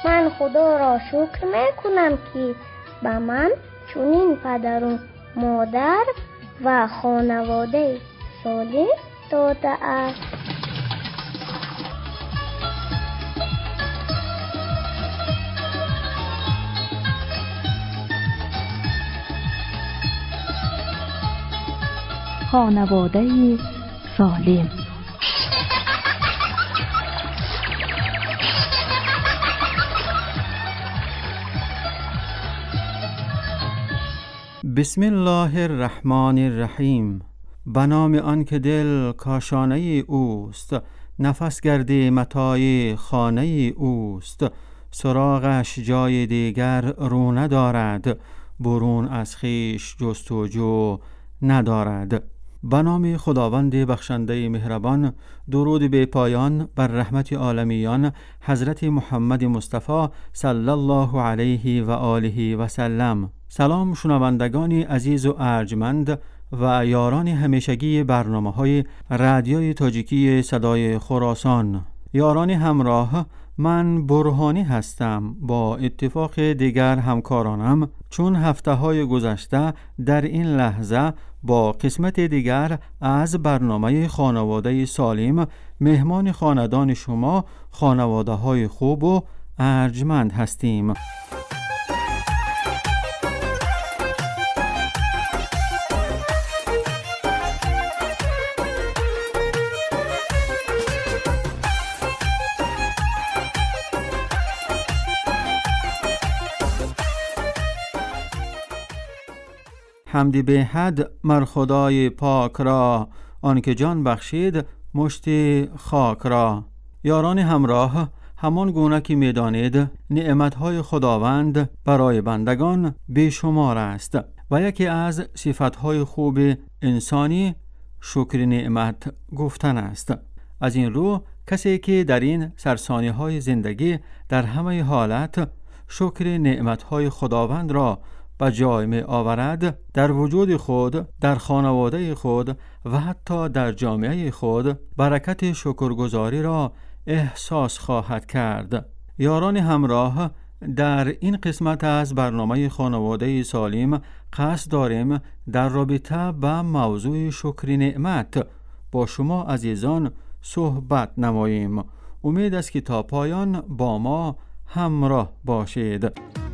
من خدا را شکر میکنم که به من چنین پدر و مادر و خانواده صالح داده است. خانواده سالم. بسم الله الرحمن الرحیم. به نام آن که دل کاشانه اوست، نفس گردی متاع خانه اوست. سراغش جای دیگر رو ندارد، برون از خویش جستجو ندارد. به نام خداوند بخشنده مهربان، درود بی پایان بر رحمت عالمیان حضرت محمد مصطفی صلی الله علیه و آله و سلم. سلام شنوندگان عزیز و ارجمند و یاران همیشگی برنامه‌های رادیوی تاجیکی صدای خراسان. یاران همراه، من برهانی هستم. با اتفاق دیگر همکارانم، چون هفته‌های گذشته در این لحظه با قسمت دیگر از برنامه خانواده سالم مهمان خاندان شما، خانواده‌های خوب و ارجمند هستیم. حمدی به حد مر خدای پاک را، آنکه جان بخشید مشت خاک را. یاران همراه، همان گونه که می‌دانید نعمت‌های خداوند برای بندگان بیشمار است و یکی از صفت‌های خوب انسانی شکر نعمت گفتن است. از این رو کسی که در این سرسانی‌های زندگی در همه حالت شکر نعمت‌های خداوند را به جای می آورد، در وجود خود، در خانواده خود و حتی در جامعه خود برکت شکرگزاری را احساس خواهد کرد. یاران همراه، در این قسمت از برنامه خانواده سالم قصد داریم در رابطه به موضوع شکر نعمت با شما عزیزان صحبت نماییم. امید است که تا پایان با ما همراه باشید.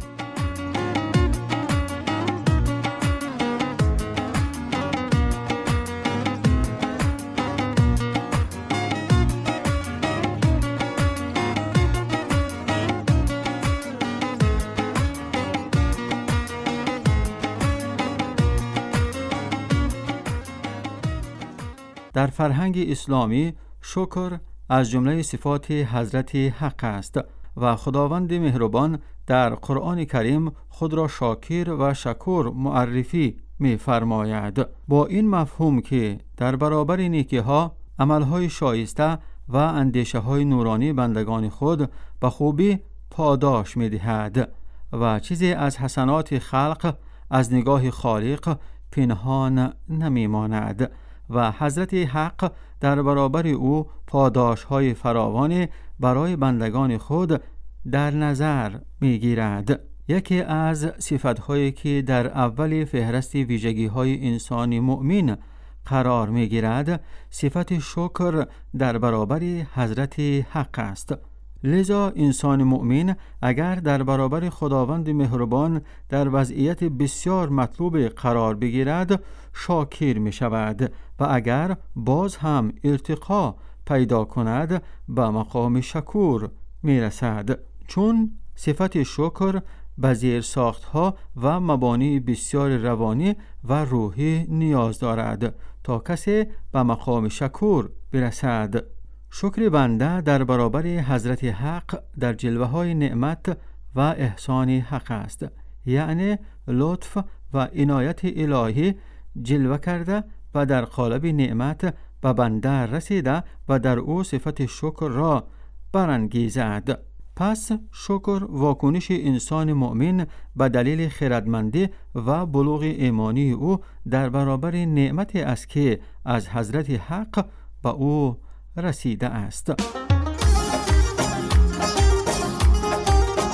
در فرهنگ اسلامی شکر از جمله صفات حضرت حق است و خداوند مهربان در قرآن کریم خود را شاکر و شکور معرفی می فرماید، با این مفهوم که در برابر نیکی‌ها، عملهای شایسته و اندیشه های نورانی بندگان خود به خوبی پاداش می دهد و چیزی از حسنات خلق از نگاه خالق پنهان نمی ماند و حضرت حق در برابر او پاداش‌های فراوان برای بندگان خود در نظر می‌گیرد. یکی از صفت‌هایی که در اول فهرست ویژگی‌های انسان مؤمن قرار می‌گیرد، صفت شکر در برابر حضرت حق است. لذا انسان مؤمن اگر در برابر خداوند مهربان در وضعیت بسیار مطلوب قرار بگیرد، شاکر می شود و اگر باز هم ارتقا پیدا کند به مقام شکور می رسد، چون صفت شکر به زیرساخت‌ها و مبانی بسیار روانی و روحی نیاز دارد تا کسی به مقام شکور برسد. شکر بنده در برابر حضرت حق در جلوه‌های نعمت و احسان حق است، یعنی لطف و عنایت الهی جلوه کرده و در قالب نعمت به بنده رسیده و در او صفت شکر را برانگیزد. پس شکر واکنش انسان مؤمن به دلیل خردمندی و بلوغ ایمانی او در برابر نعمتی است که از حضرت حق به او رسیده است.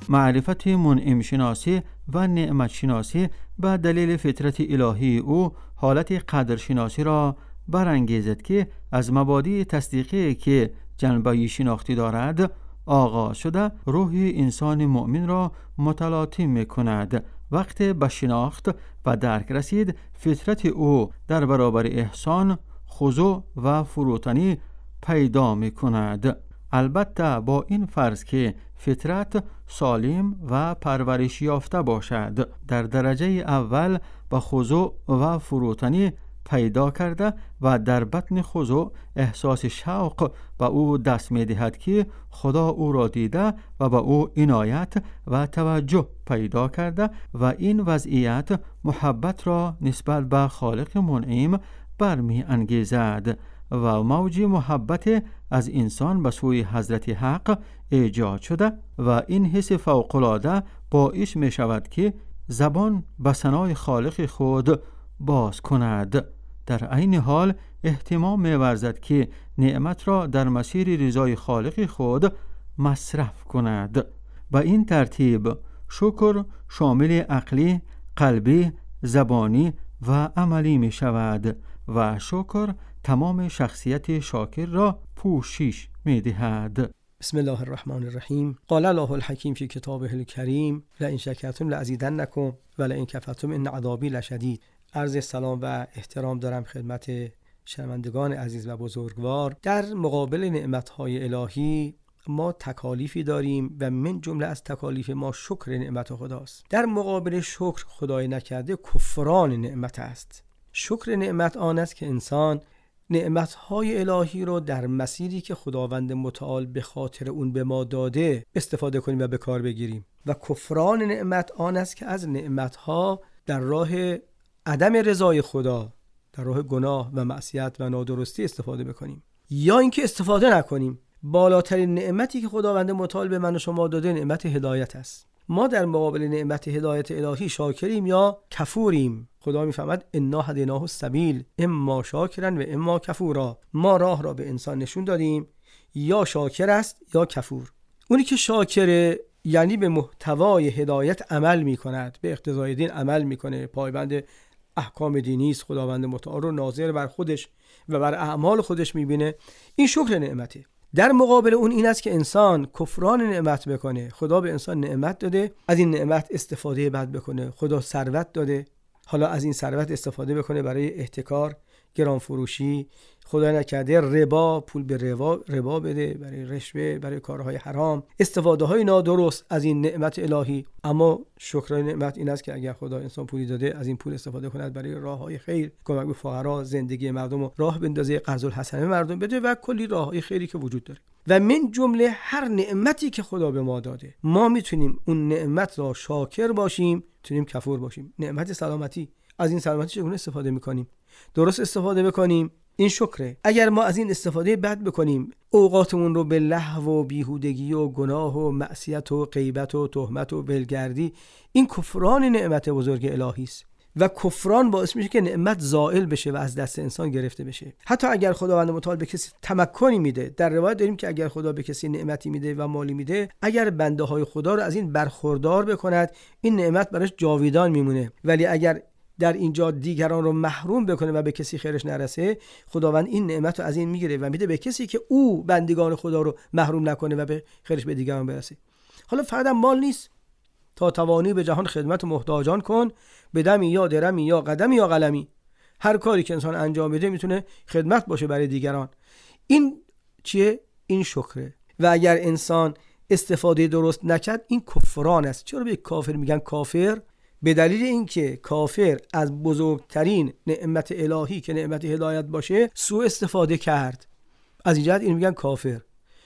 معرفت منعم شناسی و نعمت شناسی به دلیل فطرت الهی او حالت قدر شناسی را برانگیزد که از مبادی تصدیقی که جنبه شناختی دارد آغاز شده روح انسان مؤمن را متلاطم می‌کند. وقت به شناخت و درک رسید، فطرت او در برابر احسان خضوع و فروتنی پیدا می‌کند. البته با این فرض که فطرت سالم و پرورش یافته باشد. در درجه اول به خضوع و فروتنی پیدا کرده و در بطن خضوع احساس شوق به او دست می دهد که خدا او را دیده و به او عنایت و توجه پیدا کرده و این وضعیت محبت را نسبت به خالق منعم برمی انگیزد و موج محبت از انسان به سوی حضرت حق ایجاد شده و این حس فوق‌العاده باعث می شود که زبان به ثنای خالق خود باز کند. در عین حال اهتمام می ورزد که نعمت را در مسیر رضای خالق خود مصرف کند. به این ترتیب شکر شامل عقلی، قلبی، زبانی و عملی می شود و شکر تمام شخصیت شاکر را پوشش می دهد. بسم الله الرحمن الرحیم. قال الله الحکیم فی کتابه الکریم لئن شکرتم لأزیدنکم ولئن کفرتم ان عذابی لشدید. عرض سلام و احترام دارم خدمت شنوندگان عزیز و بزرگوار. در مقابل نعمت‌های الهی ما تکالیفی داریم و من جمله از تکالیف ما شکر نعمت خداست. در مقابل شکر خدای نکرده کفران نعمت است. شکر نعمت آن است که انسان نعمت‌های الهی رو در مسیری که خداوند متعال به خاطر اون به ما داده استفاده کنیم و به کار بگیریم و کفران نعمت آن است که از نعمت‌ها در راه عدم رضای خدا، در راه گناه و معصیت و نادرستی استفاده بکنیم یا اینکه استفاده نکنیم. بالاترین نعمتی که خداوند متعال به من و شما داده نعمت هدایت است. ما در مقابل نعمت هدایت الهی شاکریم یا کفوریم. خدا میفهمد انا هدیناه السبیل اما شاکرا و اما کفورا. ما راه را به انسان نشون دادیم، یا شاکر است یا کفور. اونی که شاکره یعنی به محتوای هدایت عمل میکند، به اقتضای دین عمل میکنه، پایبند احکام دینی است، خداوند متعال رو ناظر بر خودش و بر اعمال خودش میبینه، این شکر نعمته. در مقابل اون این است که انسان کفران نعمت بکنه. خدا به انسان نعمت داده، از این نعمت استفاده بد بکنه. خدا ثروت داده، حالا از این ثروت استفاده بکنه برای احتکار، گران فروشی، خدا نکرده ربا، پول به ربا بده، برای رشوه، برای کارهای حرام، استفاده های نادرست از این نعمت الهی. اما شکر نعمت این است که اگر خدا انسان پولی داده، از این پول استفاده کند برای راههای خیر، کمک به فقرا، زندگی مردم رو راه بندازه، قرض الحسنه مردم بده و کلی راههای خیری که وجود داره. و من جمله هر نعمتی که خدا به ما داده، ما میتونیم اون نعمت را شاکر باشیم، میتونیم کفور باشیم. نعمت سلامتی، از این سلامتی چگونه استفاده میکنیم؟ درست استفاده بکنیم، این شکره. اگر ما از این استفاده بد بکنیم، اوقاتمون رو به لهو و بیهودگی و گناه و معصیت و غیبت و تهمت و ولگردی، این کفران نعمت بزرگ الهی است و کفران باعث میشه که نعمت زائل بشه و از دست انسان گرفته بشه. حتی اگر خداوند متعال به کسی تمکنی میده، در روایت داریم که اگر خدا به کسی نعمتی میده و مالی میده، اگر بنده های خدا رو از این برخوردار بکند، این نعمت براش جاویدان میمونه. ولی اگر در اینجا دیگران رو محروم بکنه و به کسی خیرش نرسه، خداوند این نعمت رو از این میگیره و میده به کسی که او بندگان خدا رو محروم نکنه و به خیرش به دیگران برسه. حالا فقط مال نیست، تا توانی به جهان خدمت محتاجان کن، به دمی یا درمی یا قدمی یا قلمی. هر کاری که انسان انجام بده میتونه خدمت باشه برای دیگران. این چیه؟ این شکره. و اگر انسان استفاده درست نکرد، این کفران است. چرا به کافر میگن کافر؟ به دلیل اینکه کافر از بزرگترین نعمت الهی که نعمت هدایت باشه سوء استفاده کرد. از این جهت این میگن کافر.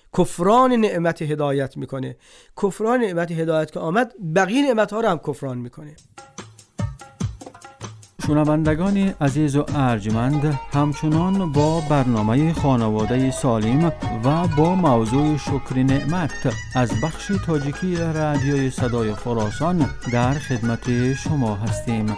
کفران نعمت هدایت میکنه. کفران نعمت هدایت که آمد، بقیه نعمت ها رو هم کفران میکنه. شنوندگان عزیز و ارجمند، همچنان با برنامه خانواده سالم و با موضوع شکر نعمت از بخش تاجیکی رادیوی صدای خراسان در خدمت شما هستیم.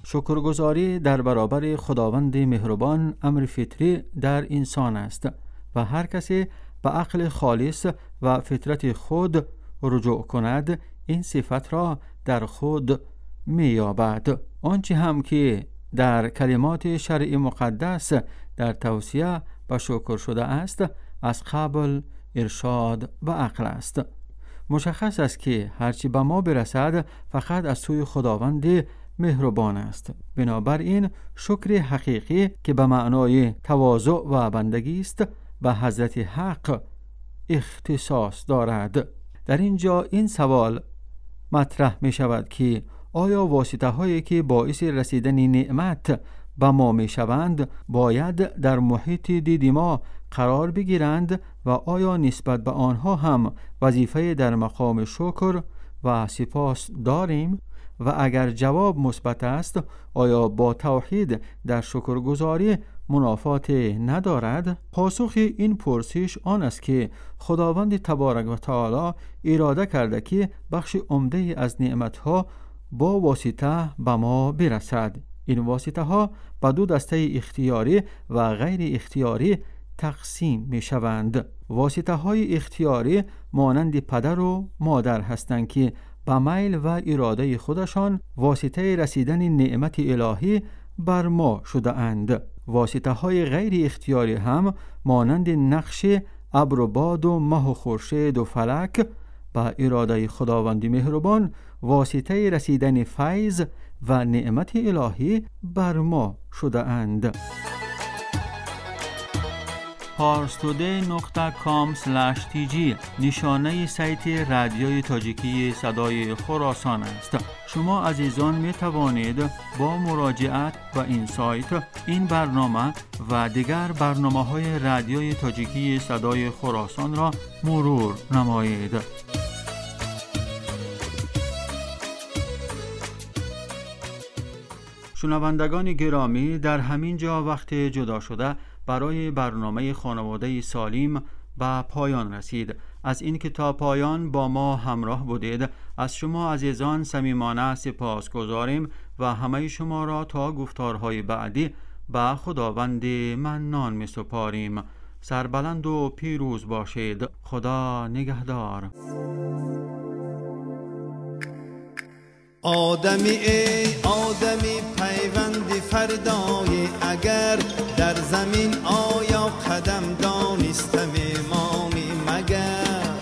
شکرگزاری در برابر خداوند مهربان امر فطری در انسان است و هر کسی به عقل خالص و فطرت خود رجوع کند این صفت را در خود می‌یابد. آنچه هم که در کلمات شرع مقدس در توصیه به شکر شده است از قبل ارشاد و عقل است. مشخص است که هرچی به ما برسد فقط از سوی خداوند مهربان است. بنابراین شکر حقیقی که به معنای تواضع و بندگی است به حضرت حق اختصاص دارد. در اینجا این سوال مطرح می شود که آیا واسطه هایی که باعث رسیدن نعمت به ما می شوند باید در محیط دید ما قرار بگیرند و آیا نسبت به آنها هم وظیفه در مقام شکر و سپاس داریم؟ و اگر جواب مثبت است آیا با توحید در شکرگزاری منافات ندارد؟ پاسخ این پرسش آن است که خداوند تبارک و تعالی اراده کرده که بخش عمده از نعمتها با واسطه به ما برسد. این واسطه ها به دو دسته اختیاری و غیر اختیاری تقسیم می شوند. واسطه های اختیاری مانند پدر و مادر هستند که به میل و اراده خودشان واسطه رسیدن نعمت الهی بر ما شده اند. واسطه های غیر اختیاری هم مانند نقش ابر و باد و مه و خورشید و فلک به اراده خداوند مهربان واسطه رسیدن فیض و نعمت الهی بر ما شده اند. parstoday.com/tg نشانه سایت رادیوی تاجیکی صدای خراسان است. شما عزیزان می توانید با مراجعت به این سایت این برنامه و دیگر برنامه‌های رادیوی تاجیکی صدای خراسان را مرور نمایید. شنوندگان گرامی، در همین جا وقت جدا شده برای برنامه خانواده سالم به پایان رسید. از این که تا پایان با ما همراه بودید از شما عزیزان صمیمانه سپاسگزاریم و همه شما را تا گفتارهای بعدی به خداوند منان می سپاریم. سربلند و پیروز باشید. خدا نگهدار. آدمی ای آدمی پیوندی فردایی، اگر در زمین آیا قدم دانستم ایمانی مگر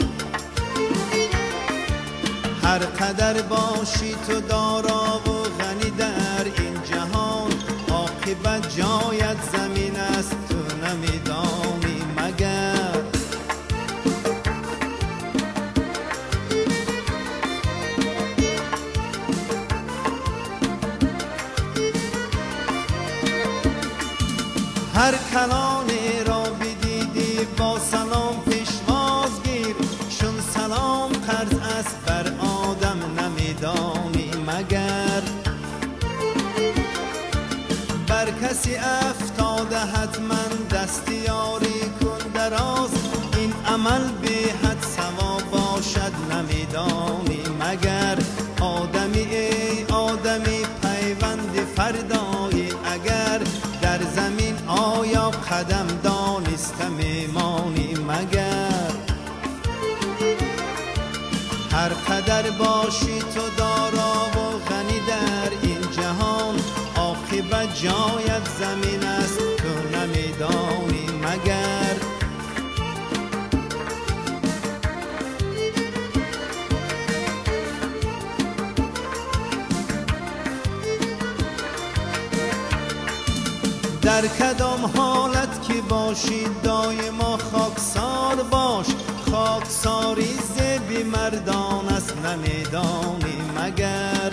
هر قدر باشی تو دارا و غنی در این جهان، عاقبت جایت زمین است تو نمیدانی مگر هر کلانی را بدیدی با سلام پیشواز گیر، چون سلام قرض است بر آدم نمیدانی مگر بر کسی افتاده حتما دستیاری کن دراز، این عمل بی حد ثواب باشد نمیدانی مگر آدمی ای آدمی پیوند فردایی، اگر در زمین آیا قدم دانستم ایمانی مگر هر قدر باشی تو دارا و غنی در این جهان، عاقبت جایت زمین است تو نمیدانی مگر در کدام حالت که باشی دایما خاکسار باش، خاکساری زیبی مردان است نمیدانی مگر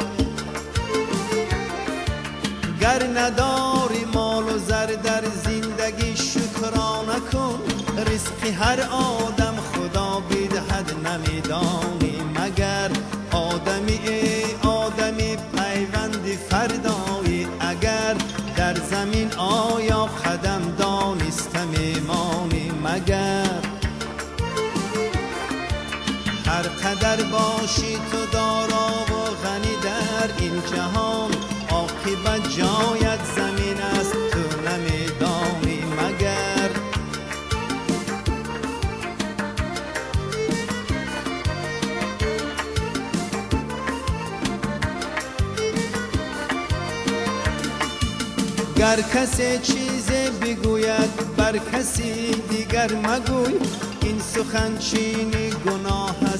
گر نداری مال و زر در زندگی شکرانه کن، رزق هر آدم خدا بدهد نمیدانی مگر آدمی ای آدمی پیوندی فردایی، اگر در زمین آیا قدم دانستم ایمانی مگر هر قدر باشی تو دارا و غنی در این جهان، عاقبت گر کسی چیزی بگوید بر کسی دیگر مگوی، این سخن چینی گناه